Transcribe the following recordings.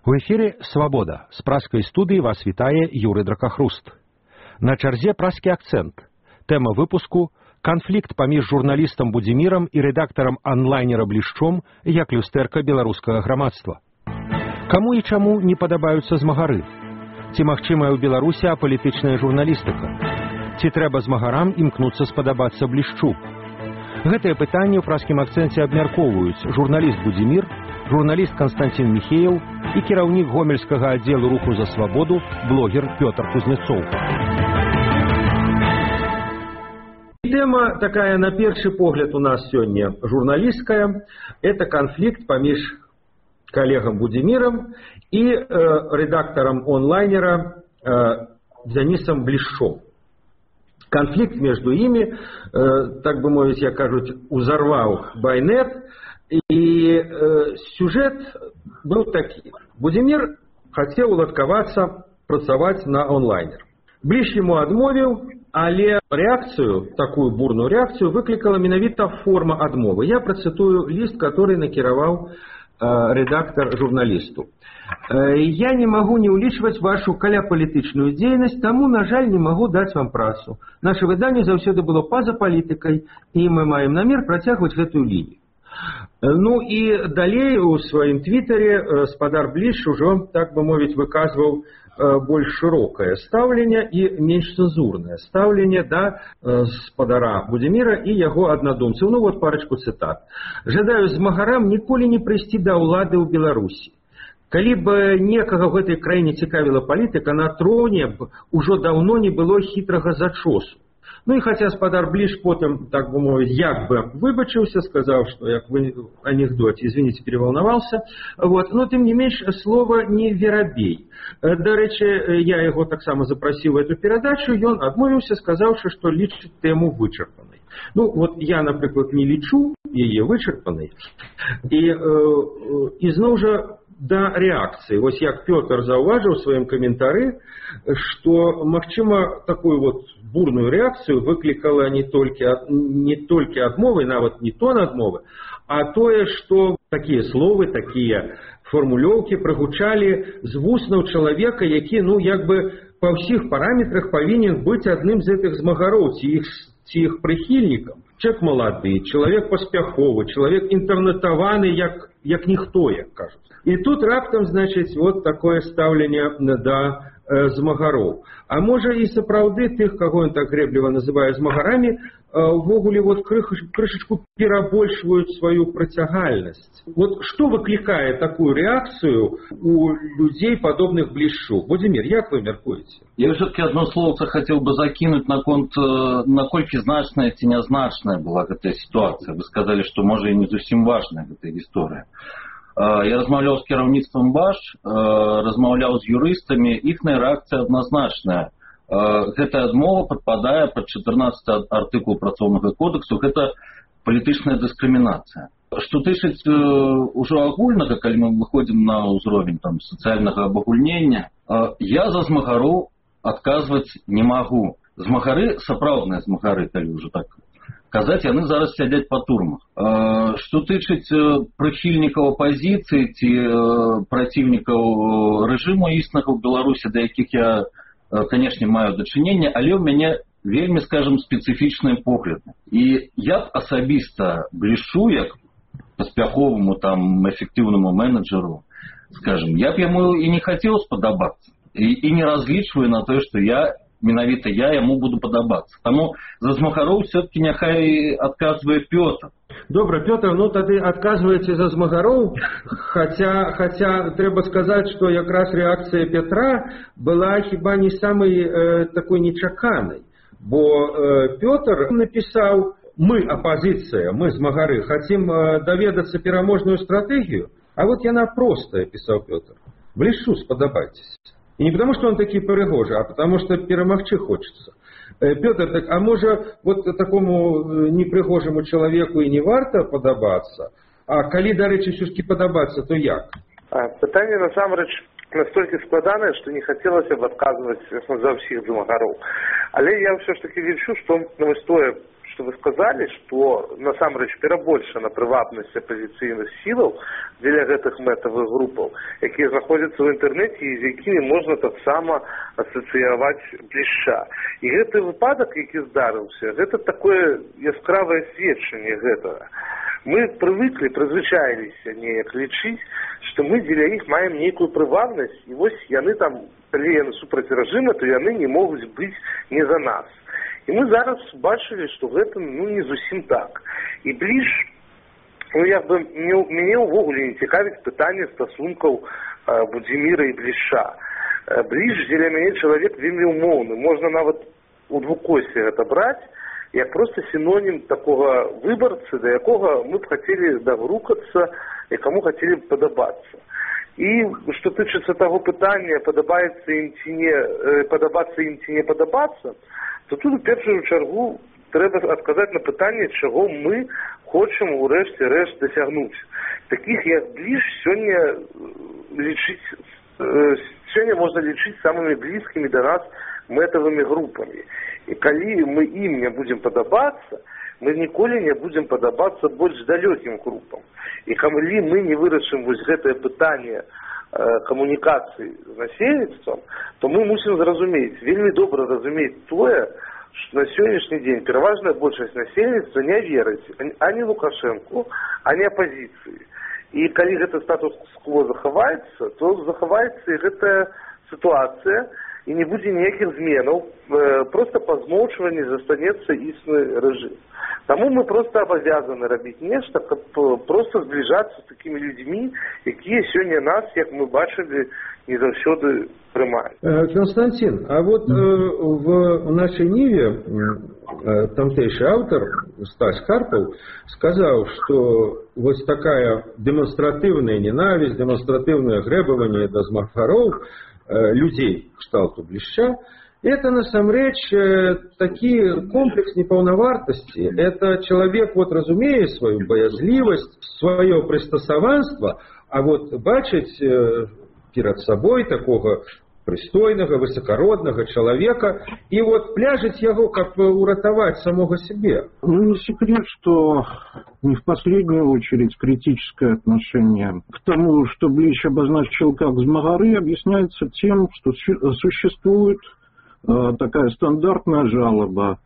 У эфире «Свобода». С праской студии вас вітае Юрий Дракахруст. На чарзе праскі акцент. Тема выпуску – конфликт паміж журналістам Будзімірам і рэдактарам онлайнера Блішчом як люстэрка беларускага грамадства. Каму і чаму не падабаюцца змагары? Ці магчымая ў Беларусі апалітычная журналістыка? Ці трэба змагарам імкнуцца спадабацца Блішчу? Гэтыя пытанні ў праскім акцэнце абмяркоўваюць журналіст Будзімір, журналіст Константин Михеев і кіраўнік гомельскага аддзелу руху за свабоду, блогер Пётр Кузнецов. Тема такая, на першы погляд, у нас сегодня журналистская. Это конфликт помеж коллегом Будзімірам и редактором онлайнера Денисом Блішчом. Конфликт между ими, так бы мовить, я кажу, узорвал байнет. И сюжет был такий. Будзімір хотел уладкавацца працаваць на онлайнер. Бліш ему адмовіў, але реакцию, такую бурную реакцию, выкликала менавіта форма адмовы. Я процитую лист, который накіраваў редактор журналисту. Я не могу не улічваць вашу каляпалітычную дзейнасць, таму, на жаль, не могу даць вам працу. Наше выданне заўсёды было па-за палітыкай, і мы маем намер працягваць гэтую лінію. Ну и далее у сваім твиттере спадар Бліш уже, так бы мовить, выказывал больш широкое стаўленне и менш цензурное стаўленне да спадара Будзіміра и яго аднадумцаў. Ну вот парочку цитат. «Жадаю змагарам ніколі не прыйсці да ўлады ў Беларусі. Калі б некага в этой краіне цікавіла палітыка, на троне б ужо даўно не было хітрага зачосу». Ну и хотя спадар Бліш потом, так бы мовить, як бы выбачился, сказал, что як в анекдоте, извините, переволновался, вот, но тем не менш слово не верабей. До речи, я его так само запросил в эту передачу, и он адмовился, сказавши, что лічыць тему вычерпанной. Ну вот я, например, не лічу ее вычерпанной, и зноў жа да реакции. Вот як Пётр заўважыў у своем комментарии, что, магчыма, такую вот бурную реакцию выкликала не только адмовы, нават не тон адмовы, а тое, что такие словы, такие формулёўкі прагучалі з вуснаў чалавека, які, ну, як бы па ўсіх параметрах павінен быць адным з гэтых змагароў, ці іх прыхільнікам. Чалавек малады, чалавек паспяховы, чалавек інтэрнэтаваны, як ніхто, як кажуць. І тут раптам, значыць, вот такое стаўленне да змагароў. А можа і сапраўды тых, каго ён так грэбліва называе змагарамі, увогуле вот крышечку перабольшваюць сваю працягальнасць. Вот что выкликает такую реакцию у людей, подобных Блішчу? Будзімір, як вы мяркуеце? Я все-таки одно словце хотел бы закинуть наколькі значная ці нязначная была гэтая ситуация. Вы сказали, что можа и не зусім важная гэтая гісторыя. Я размаўляў з кіраўніцтвам БАШ, размаўляў з юрыстамі, іхная рэакцыя адназначная. Гэтая адмова падпадае пад 14 артыкул працоўнага кодексу, гэта палітычная дыскрымінацыя. Што тычыць ужо агульнага, калі мы выходзім на ўзровень там сацыяльнага абагульнення, я за змагароў адказваць не магу. Змагары, сапраўдныя змагары, калі ўжо так казаць, яны зараз сядзяць па турмах. Што тычыць прыхільнікаў апазіцыі ці праціўнікаў рэжыму існага ў Беларусі, да якіх я, канешне, маю дачыненне, але ў мяне вельмі, скажем, спецыфічныя погляды. І я б асабіста Блішу, як паспяховаму там эфектыўнаму менеджеру, скажем, я б яму і не хацеў спадабацца. І не разлічваю на тое, што менавіта я яму буду падабацца. Таму за змагароў все-таки няхай адказвае Пётр. Добра, Пётр, ну тады адказваеце за змагароў, хотя трэба сказаць, што якраз реакцыя Петра была хіба не самой такой нечаканай. Бо Пётр напісаў: мы, оппозиция, мы змагары, хотим даведацца пераможную стратегию. А вот яна простая, писал Пётр. Блішу спадабайтесь. И не потому, что он такие прыгожи, а потому, что перамагчы хочется. Пётр, так, а можа вот такому непрыгожему человеку и не варта падабацца? А калі, дарэчы, все-таки падабацца, то як? Пытанне, насамрэч, настолько складанае, што не хацелася б адказваць за ўсіх змагароў. Але я ўсё ж таки лічу, што вось тое, что вы сказали, что насамрэч перабольшана прывабнасць апазіцыйных сілаў дзеля гэтых мэтавых групаў, якія знаходзяцца ў інтэрнэце і з якімі можна таксама асацыяваць Блішча. І гэты выпадак, які здарыўся, гэта такое яскравае сведчанне гэтага. Мы прывыклі, прызвычаіліся неяк лічыць, што мы дзеля іх маем нейкую прывабнасць, і вось яны там, калі яны супраць рэжыма, то яны не могуць быць не за нас. І мы зараз бачылі, што гэта не зусім так. І Бліж, мяне ўвогуле не цікавіць пытанне стасункаў Будзіміра і Блішча. Бліж дзеля мяне чалавек вельмі умоўны, можна нават у двукосці гэта браць, як просто синоним такого выборца, до якого мы б хотели догрукаться, якому хотели б подобаться. И что тычется того питания, подобаться им ці не подобаться, то тут у першую чергу треба адказаць на пытанне, чаго мы хочам у рэшце-рэшт дасягнуць. Таких як Бліж сёння можна лічыць самымі блізкімі да нас мэтавымі групамі. І калі мы ім не будзем падабацца, мы ніколі не будзем падабацца больш далёкім групам. І калі мы не вырашым вось гэтае пытанне камунікацыі з насельніцтвам, то мы мусім зразумець, вельмі добра разумець тое, што на сённяшні дзень пераважная большасць насельніцтва не верыць ані Лукашэнку, ані апазіцыі. І калі гэты статус-кво захаваецца, то захаваецца і гэтая сітуацыя, і не будзе ніякіх зменаў, просто па змоўчванні застанецца існы рэжым. Таму мы просто абавязаны рабіць нешта, каб просто збліжацца з такімі людзьмі, якія сёння нас, як мы бачылі, не заўсёды прымаюць. Константин, а вот в нашей Ниве тамтэйшы аўтар Стась Карпаў сказаў, што вось такая дэманстратыўная ненавість, дэманстратыўнае грэбаванне да змагароў людей кшталту Блішча, это насамрэч такі комплекс непаўнавартасці. Это человек вот разумее свою боязливость, свое пристасаванство, а вот бачыць перед собой такого пристойного, высокородного человека и вот пляжить его, как бы уратовать самого себе. Ну, не секрет, что не в последнюю очередь критическое отношение к тому, что Бліч обозначил как змагары, объясняется тем, что существует такая стандартная жалоба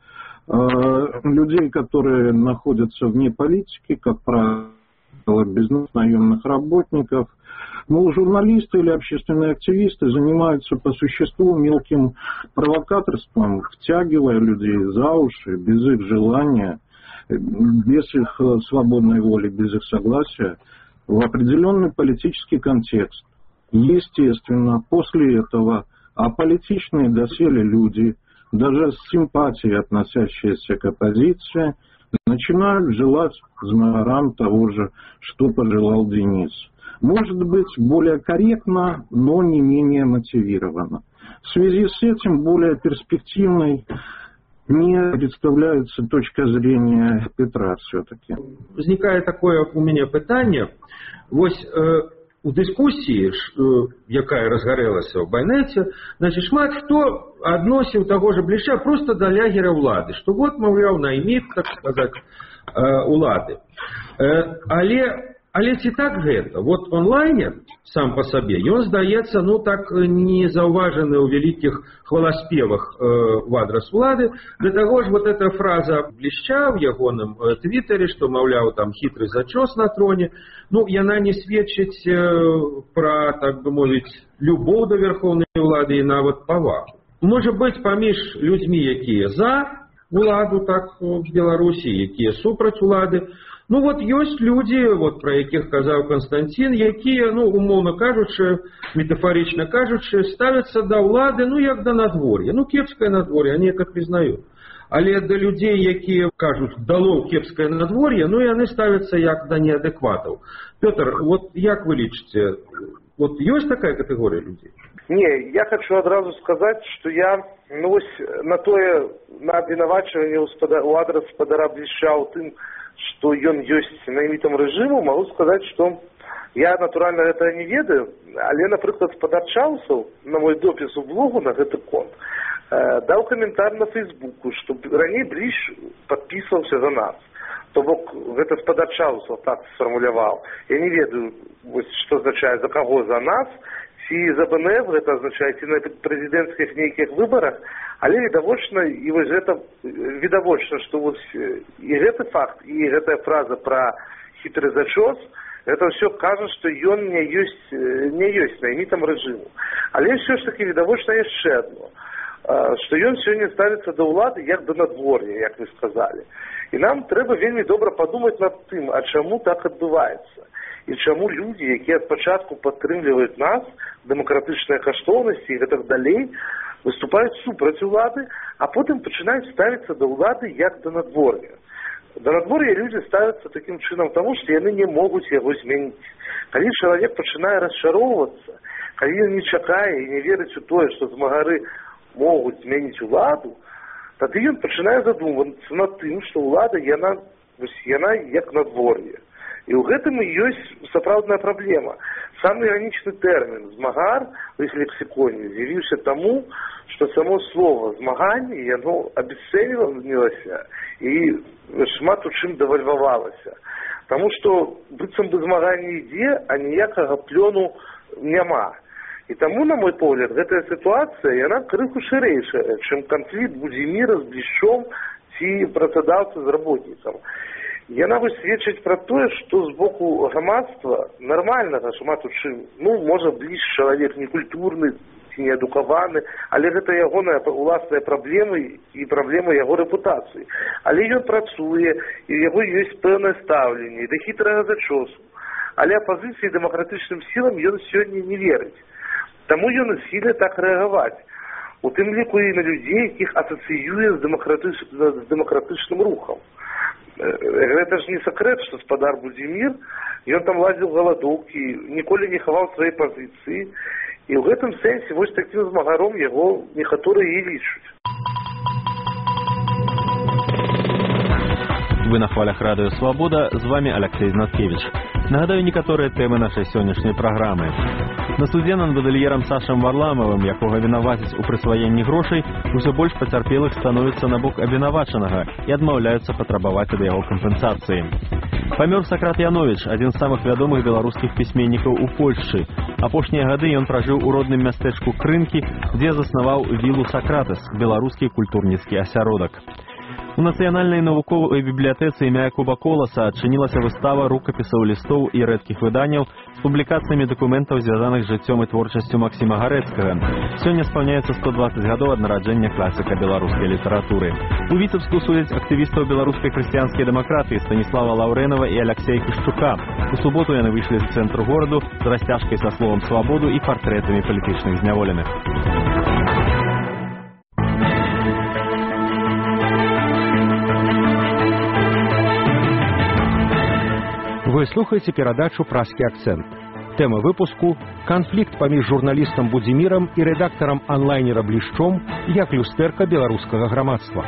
людей, которые находятся вне политики, как правило, без наемных работников. Мол, журналисты или общественные активисты занимаются по существу мелким провокаторством, втягивая людей за уши, без их желания, без их свободной воли, без их согласия, в определенный политический контекст. Естественно, после этого аполитичные доселе люди, даже с симпатией относящиеся к оппозиции, начинают желать змагарам того же, что пожелал Денис. Может быть, более корректно, но не менее мотивированно. В связи с этим более перспективной не представляется точка зрения Петра все-таки. Возникает такое у меня питание. Вось у дискуссии, якая разгорелася в Байнете, значит, шмат хто адносіў таго же Блішча просто до лягера улады, что вот, мовляў, найміт, так сказать, улады. Але ці так гэта? Вот онлайнер сам по сабе, ён здаецца, ну так не заўважаны ў вялікіх хваласпевах в адрес улады. Для того ж вот эта фраза Блішча в ягоным твиттере, что, маўляў, там хитрый зачёс на троне, ну, яна не сведчыць про, так бы мовіць, любоў до верховной улады і нават павагу. Можа быць, паміж людзьмі, якія за уладу, так в Беларусі, якія супраць улады. Ну вот ёсць людзі, вот про якіх казаў Константин, якія, ну, умоўна кажучы, метафорічна кажучы, ставяцца да ўлады, ну, як да надвор'я. Ну, кепскае надвор'е, они это признают. Але да людзей, якія кажуць, дало кепскае надвор'е, ну, яны ставяцца як да неадэкватаў. Пётр, вот як вы лічыце, вот ёсць такая катэгорія людзей? Не, я хочу адразу сказаць, што я, ну, вось на тое, на абвінавачванне ў адрес спадара Блішча ў тым, што ён ёсць наймітам рэжыму, могу сказаць, што я, натуральна, гэта не ведаю, але, напрыклад, спадар Чаусаў на мой допіс у блогу на гэты конт даў каментар на Фейсбуку, што раней Бліж падпісваўся за нас. То бок гэта спадарчаўства так сфармуляваў. Я не ведаю, што азначае за каго за нас, ці за БНФ, гэта азначае ці на прэзідэнцкіх нейкіх выбарах, але відавочна, і вось гэта відавочна, што вось і гэты факт, і гэтая фраза пра хітры зачос, гэта ўсё кажа, што ён не ёсць наймітам рэжыму. Але ўсё ж такі відавочна яшчэ адно, што ён сёння ставіцца да ўлады як да надвор'я, як вы сказалі. І нам трэба вельмі добра падумаць над тым, а чаму так адбываецца. І чаму людзі, якія спачатку падтрымліваюць нас, дэмакратычныя каштоўнасці і гэтак далей, выступаюць супраць улады, а потым пачынаюць ставіцца да ўлады як да надвор'я. Да надвор'я людзі ставяцца такім чынам таму, што яны не могуць яго змяніць. Калі чалавек пачынае расчароўвацца, калі ён не чакае і не верыць у тое, што змагары могуць змяніць уладу, тады ён пачынае задумвацца над тым, што ўлада, яна як надвор'е. І ў гэтым і ёсць сапраўдная праблема. Самы іранічны тэрмін «змагар» у іх лексіконе з'явіўся таму, што само слова «змаганне» яно абясцэньвалася і шмат у чым дэвальвавалася. Таму што быццам бы змаганне ідзе, а ніякага плёну няма. І таму, на мой погляд, гэтая сітуацыя, яна крыху шырэйшая, чым канфлікт Будзіміра з Блішчом ці працадаўцы з работнікам. Яна вось сведчыць пра тое, што з боку грамадства нармальнага шмат у чым, можа, Бліж чалавек некультурны ці неадукаваны, але гэта ягоная уласныя праблемы і праблема яго рэпутацыі. Але ён працуе, і ў яго ёсць пэўнае стаўленне да хітрага зачосу. Але апазіцыі дэмакратычным сілам ён сёння не верыць. Таму ён і сіле так рэагаваць. У тым ліку і на людзей, якіх асацыюе з дэмакратычным рухам. Гэта ж не сакрэт, што спадар Будзімір, ён там лазіў галадоўкі, ніколі не хаваў свае пазіцыі, і ў гэтым сэнсе вось такім змагаром яго некаторыя і лічуць. Вы на хвалях Радыё Свабода, з вами Алексей Знаткевич. Нагадаю некаторыя тэмы нашай сённяшняй праграмы. На судзе над мадэльерам Сашам Варламавым, якога вінавацяць у прысваенні грошай, усё больш пацярпелых становіцца на бок абвінавачанага і адмаўляюцца патрабаваць ад яго кампенсацыі. Памёр Сакрат Яновіч, адзін з самых вядомых беларускіх пісьменнікаў у Польшчы. Апошнія гады ён пражыў у родным мястэчку Крынкі, дзе заснаваў вілу Сакратас, беларускі культурніцкі асяродак. У Нацыянальнай навуковай бібліятэцы імя Якуба Коласа адчынілася выстава рукапісаў, лістоў і рэдкіх выданняў з публікацыямі дакументаў, звязаных з жыццём і творчасцю Максіма Гарэцкага. Сёння спаўняецца 120 гадоў ад нараджэння класіка беларускай літаратуры. У Віцебску судзяць актывістаў беларускай хрысціянскай дэмакратыі Станіслава Лаўрэнава і Аляксея Кішчука. У суботу яны выйшлі з цэнтру гораду з расцяжкай са словам «свабоду» і партрэтамі палітычных зняволеных. Вы слухаеце перадачу «Праскі акцэнт». Тэма выпуску – канфлікт паміж журналістам Будзімірам і рэдактарам анлайнера Блішчом як люстэрка беларускага грамадства.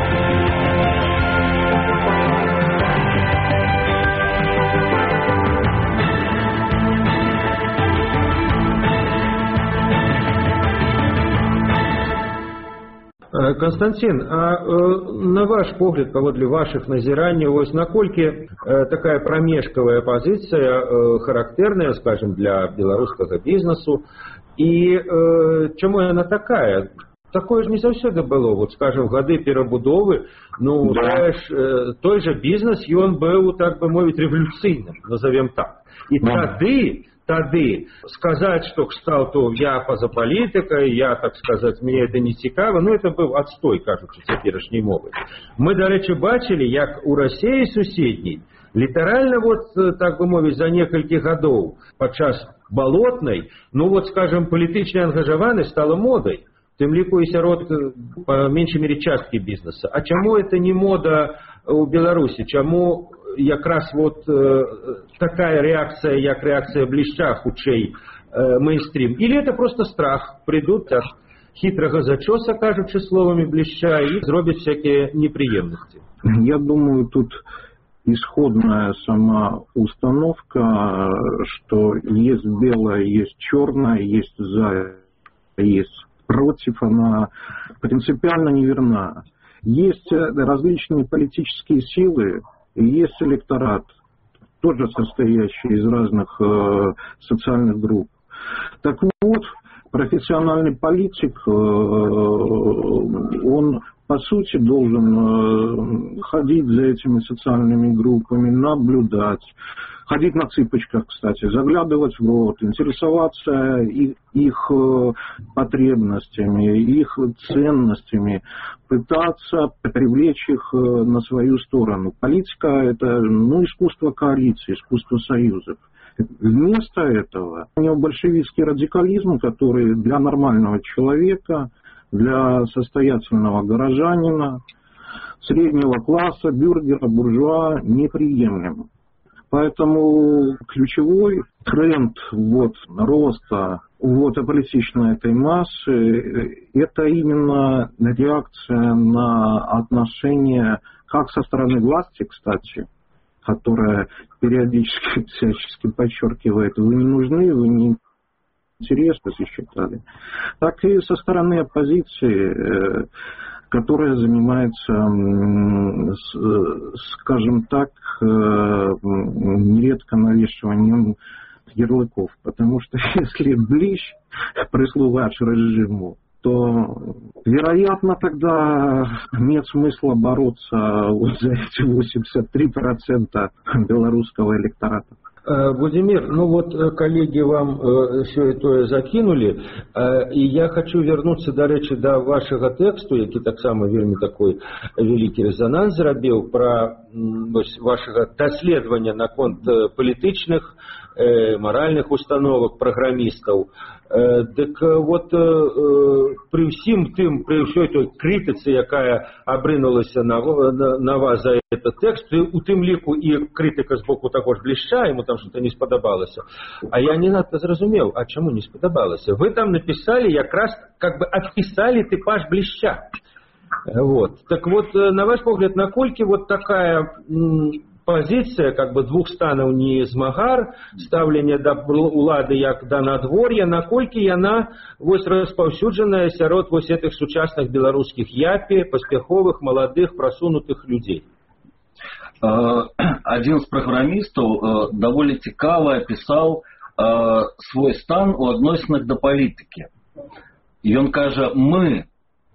Константин, а на ваш погляд, паводле ваших назіранняў, вось наколькі такая прамежкавая пазіцыя характэрная, скажем, для беларускага бізнесу, і чаму яна такая? Такое ж не заўсёды было, вот, скажем, гады перабудовы, той же бізнес, ён быў, так бы мовіць, рэвалюцыйным, назовем так. І тады сказаць, што кшталту я па-за палітыкай, я, так сказаць, мне это не цікава, это быў адстой, кажучы, цяперашняй мовы. Мы, дарэчы, бачылі, як у Расіі суседняй, літаральна, так бы мовіць, за некалькі гадоў падчас балотнай, скажем, палітычная ангажаванасць стала модай, тым ліку і сярод па меншай мере часткі бізнеса. А чаму это не мода ў Беларусі? Чаму якраз такая реакция, як реакция Блішча, хутчэй мейнстрим? Или это просто страх? Придут от хитрого зачоса, кажучи словами Блішча, и зробят всякие неприемности. Я думаю, тут исходная сама установка, что есть белое, есть черное, есть за, есть против, она принципиально неверна. Есть различные политические силы, и есть электорат, тоже состоящий из разных социальных групп. Так вот, профессиональный политик, он по сути должен ходить за этими социальными группами, наблюдать, ходить на цыпочках, кстати, заглядывать в рот, интересоваться их потребностями, их ценностями, пытаться привлечь их на свою сторону. Политика – это искусство коалиции, искусство союзов. Вместо этого необольшевистский радикализм, который для нормального человека, для состоятельного горожанина, среднего класса, бюргера, буржуа неприемлем. Поэтому ключевой тренд роста аполитичной этой массы – это именно реакция на отношения как со стороны власти, кстати, которая периодически всячески подчеркивает: вы не нужны, вы не интересны, считали, так и со стороны оппозиции, которая занимается, скажем так, нередко навешиванием ярлыков. Потому что если Блищ прислугач режиму, то, вероятно, тогда нет смысла бороться за эти 83% белорусского электората. Будимир, коллеги вам все это закинули, и я хочу вернуться, до речі, до вашего тексту, який так само вельмі такой великий резонанс зрабіў, про вашего доследования наконт політычных, моральных установок программистов. Так при всем тым, при всей той критицы, якая обрынулася на вас за этот текст, у тым ліку і критика з боку також Блища, ему там что-то не сподобалося. А я не надто зразумеў, а чему не сподобалося? Вы там написали, якраз как бы описали типаж Блища. Так на ваш погляд, наколькі такая позиция как бы двух станов не змагар, ставление до улады як до надворья, наколькі яна распаўсюджаная сярод этих сучасных белорусских япи, паспяховых, молодых, просунутых людей. Один из программистов довольно цікаво описал свой стан у адносінах до политики. И он кажа: мы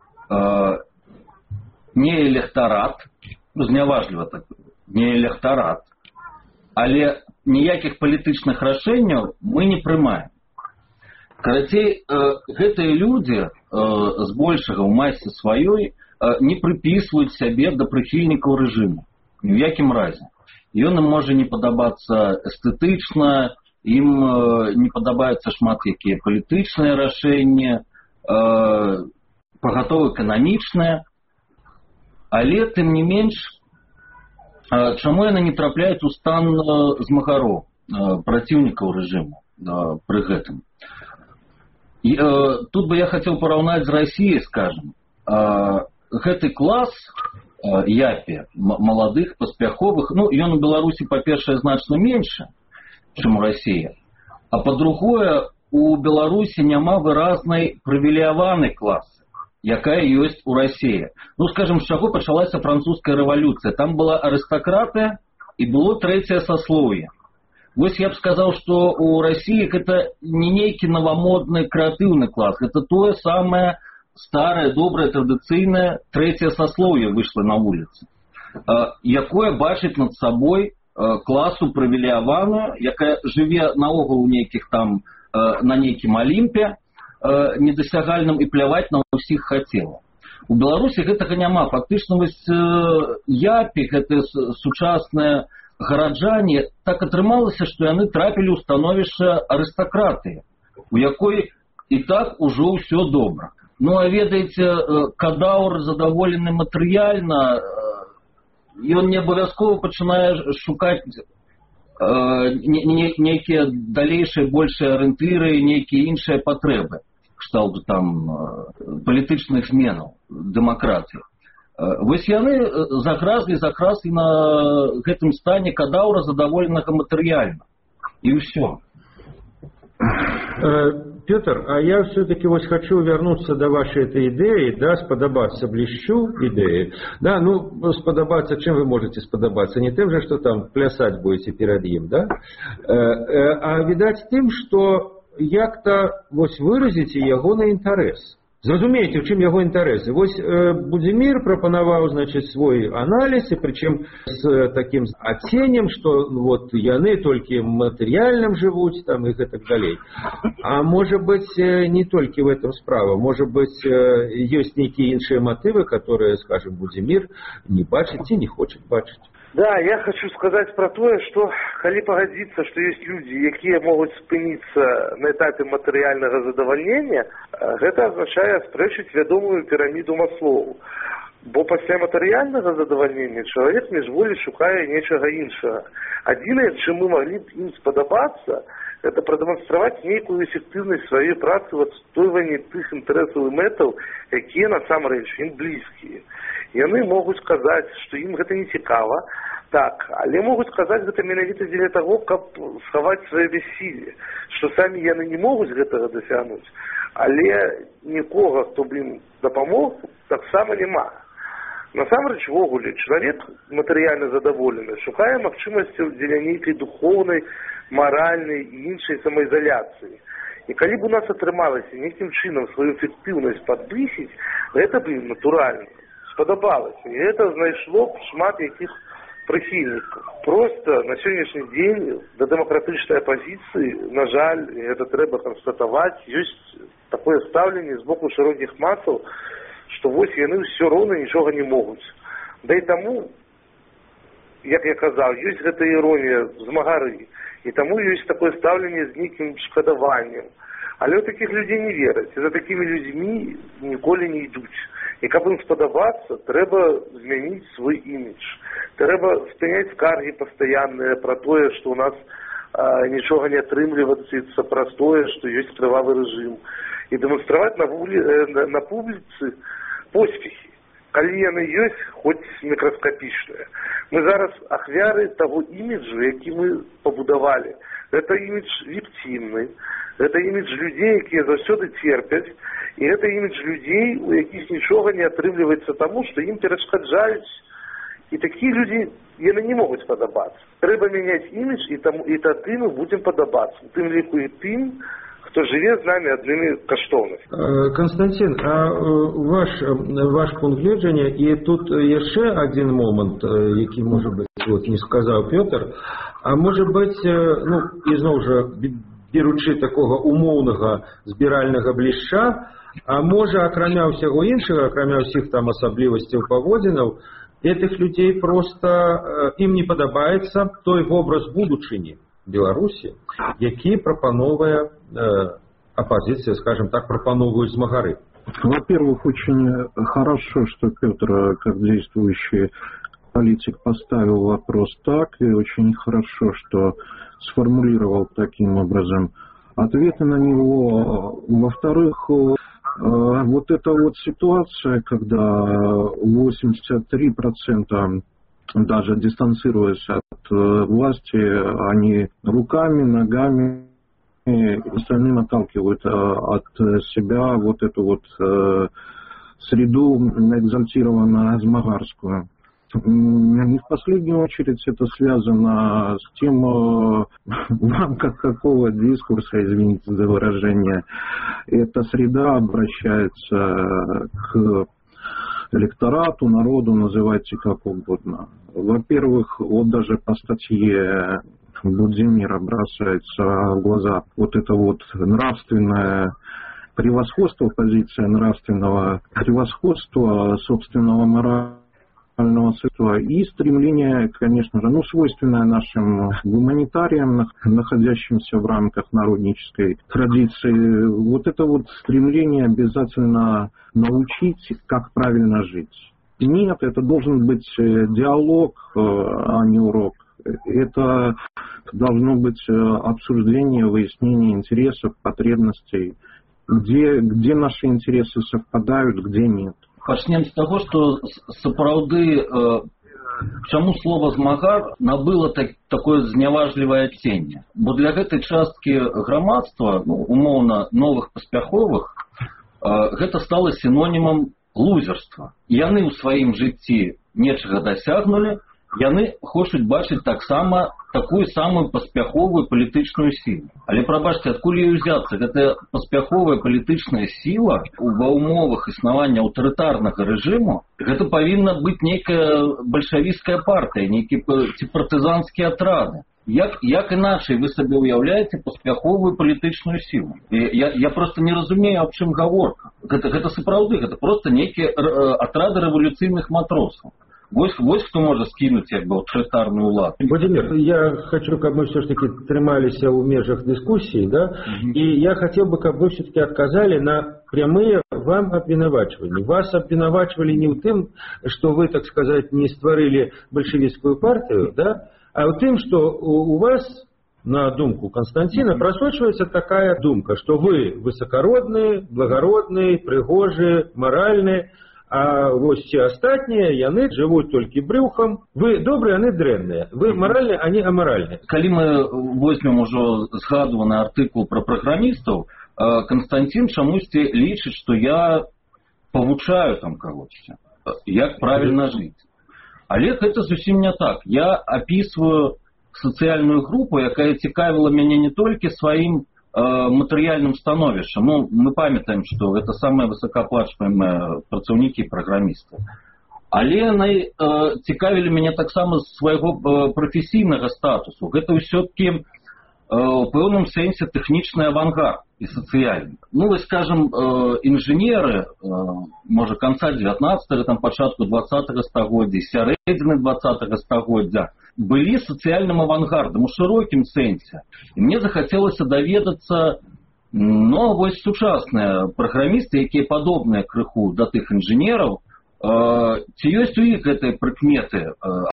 не электорат, зняважліва так, не электорат, але ніякіх палітычных рашэнняў мы не прымаем. Карацей, гэтыя людзі збольшага ў масе сваёй не прыпісваюць сябе да прыхільнікаў рэжыму. Ні ў якім разе. Ён ім можа не падабацца эстэтычна, ім не падабаюцца шмат якія палітычныя рашэнні, пагатова эканамічныя, але тым не менш, чаму яны не трапляюць у стан змагароў, праціўнікаў рэжыму пры гэтым. І тут бы я хотел параўнаць з Россией, скажем. Гэты клас япі, маладых, паспяховых, ён у Беларусі, па-першае, значна меншы, чым у России, а па-другое, у Беларусі няма выразнай прывілеяванай класы, якая ёсць у России. Скажем, з чаго пачалася французская рэвалюцыя? Там была арыстакратыя і было трэцяе саслоўе. Я б сказаў, што у России гэта не нейкі новамодны крэатыўны клас, гэта тое самае старае, добрае, традыцыйнае трэцяе саслоўе выйшла на вуліцы, якое бачыць над сабой класу прывілеяваную, якая жыве наогул на нейкім алімпе, недосягальным, і пляваць на ўсіх хацела. У Беларусі гэтага няма. Фактычна япі, гэтыя сучасныя гараджане, так атрымалася, што яны трапілі ў становішча арыстакратыі, у якой і так ужо ўсё добра. А ведаеце, кадаўр задаволены матэрыяльна, ён не абавязкова пачынае шукаць нейкія далейшыя большыя арыентыры, нейкія іншыя патрэбы, кшталту палітычных зменаў, дэмакратыі. Яны закраслі на гэтым стане кадаўра задаволенага матэрыяльна. І ўсё. Петр, а я все-таки вот хочу вернуться до вашей этой идеи, да, сподобаться блищу идеи. Да, ну, сподобаться, чем вы можете сподобаться? Не тем же, что там плясать будете перед ним, да? А видать тем, что як-то вот выразите ягоны интерес. Зразумееце, у чым яго інтарэсы. Вось Будзімір прапанаваў, значыць, свой аналіз, і прычым з такім адценнем, што вот яны толькі матэрыяльным жывуць там і гэтак далей. А можа быць, не толькі в этом справа, можа быць, ёсць нейкія іншыя матывы, которые, скажем, Будзімір не бачыць ці не хоча бачыць. Да, я хочу сказать про то, что, коли погодится, что есть люди, которые могут спыниться на этапе материального задовольнения, это означает спрэчыць вядомую пирамиду Маслоу. Бо пасля матэрыяльнага задавальнення чалавек міжволі шукае нечага іншага. Адзінае, чым мы маглі б ім спадабацца, это прадэманстраваць нейкую эфектыўнасць сваёй працы в адстойванні тых інтарэсаў і мэтаў, якія насамрэч ім блізкія. Яны могуць сказаць, што ім гэта не цікава, так, але могуць сказаць гэта менавіта дзеля таго, каб схаваць сваё бяссілле, што самі яны не могуць гэтага дасягнуць, але нікога, хто б ім дапамог, таксама няма. Насамрэч, вогуле, чалавек матэрыяльна задаволены, шукае магчымасцяў дзеля нейкай духоўнай, маральнай і іншай самаізаляцыі. І калі б у нас атрымалася нейкім чынам сваю эфектыўнасць падвысіць, гэта б ім натуральна спадабалася. І гэта знайшло б шмат якіх прыхільнікаў. Просто на сённяшні дзень да дэмакратычнай апазіцыі, на жаль, гэта трэба канстатаваць, ёсць такое стаўленне з боку шырокіх масаў, што вось яны ўсё роўна нічога не могуць. Да і таму, як я казаў, ёсць гэта іронія змагары, і таму ёсць такое стаўленне з нейкім шкадаваннем. Але ў такіх людзей не вераць, і за такімі людзьмі ніколі не ідуць. І каб ім спадабацца, трэба змяніць свой імідж. Трэба спыняць скаргі пастаянныя пра тое, што ў нас нічога не атрымліваецца, пра тое, што ёсць крывавы рэжым. І дэманстраваць на публіцы поспехі, калі яны ёсць, хоць мікраскапічныя. Мы зараз ахвяры таго іміджу, які мы пабудавалі. Гэта імідж віктімны, гэта імідж людзей, якія заўсёды церпяць, і гэта імідж людзей, у якіх нічога не атрымліваецца таму, што ім перашкаджаюць. І такія людзі, яны не могуць падабацца. Трэба мяняць імідж, і тады мы будзем падабацца. У тым ліку і тым, хто жыве з намі аднымі каштоўнасцямі. Константин, а ваш пункт гледжання, і тут яшчэ адзін момант, які, можа быць, вот не сказаў Пётр, а можа быць, ну, ізноў жа, беручы такога умоўнага збіральнага блішча, а можа, акрамя ўсяго іншага, акрамя ўсіх там асаблівасцяў паводзінаў, гэтых людзей проста ім не падабаецца той вобраз будучыні Беларусі, які прапановая оппозиция, скажем так, пропановывают змагары. Во-первых, очень хорошо, что Петр, как действующий политик, поставил вопрос так, и очень хорошо, что сформулировал таким образом ответы на него. Во-вторых, вот эта вот ситуация, когда 83% даже дистанцируясь от власти, они руками, ногами и остальным отталкивают от себя вот эту вот среду экзальтированно-змагарскую. Не в последнюю очередь это связано с тем, в рамках какого дискурса, извините за выражение, эта среда обращается к электорату, народу, называйте как угодно. Во-первых, вот даже по статье Будзимира бросается в глаза вот это вот нравственное превосходство, позиция нравственного превосходства, собственного морального средства и стремление, конечно же, свойственное нашим гуманитариям, находящимся в рамках народнической традиции, вот это вот стремление обязательно научить, как правильно жить. Нет, это должен быть диалог, а не урок. Это должно быть обсуждение, выяснение интересов, потребностей, где наши интересы совпадают, где нет. Пачнем з таго, што сапраўды Чаму слова змагар набыло такое зняважлівае адценне? Бо для гэтай часткі грамадства, умоўна новых паспяховых, гэта стала сінонімам лузерства. Яны ў сваім жыцці нечага дасягнулі, яны хочуць бачыць таксама такую самую паспяховую палітычную сілу. Але прабачце, адкуль ёй узяцца? Гэта паспяховая палітычная сіла ва ўмовах існавання аўтарытарнага рэжыму, гэта павінна быць нейкая бальшавіцкая партыя, нейкія ці партызанскія атрады. Як іначай вы сабе ўяўляеце паспяховую палітычную сілу? Я просто не разумею, аб чым гаворка. Гэта сапраўды, гэта просто нейкія атрады рэвалюцыйных матросаў. Вось кто может скинуть аўтарытарную ўладу. Владимир, я хочу, как мы все-таки трымались в межах дискуссии, да, и я хотел бы, как вы все-таки отказали на прямые вам обвинувачивания. Вас обвинувачивали не в том, что вы, так сказать, не створили большевистскую партию, да, а в том, что у вас, на думку Константина, просочивается такая думка, что вы высокородные, благородные, пригожие, моральные, а вось все астатнія, яны жывуць толькі брюхам. Вы добрыя, яны дрэнныя. Вы маральныя, они амаральныя. Калі мы возьмем ужо згадваны артыкул пра праграмістаў, Константин чамусьці лічыць, што я павучаю там кагосьці, як правільна жыць. Але гэта зусім не так. Я апісваю сацыяльную групу, якая цікавіла мяне не толькі сваім матэрыяльным становішчам. Мы памятаем, што гэта самыя высокааплачваемыя працаўнікі праграмісты. Але яны цікавілі мяне таксама з свайго прафесійнага статусу. Гэта ўсё-такі у пэўным сэнсе тэхнічны авангард і сацыяльны. Вось, скажем, інжынеры, можа, канца 19-го, там, пачатку 20-го стагоддзя, сярэдзіны 20-го стагоддзя, былі сацыяльным авангардам у шырокім сэнсе. І мне захацелася даведацца, вось сучасныя праграмісты, якія падобныя крыху да тых інжынераў, ці ёсць у іх гэтыя прыкметы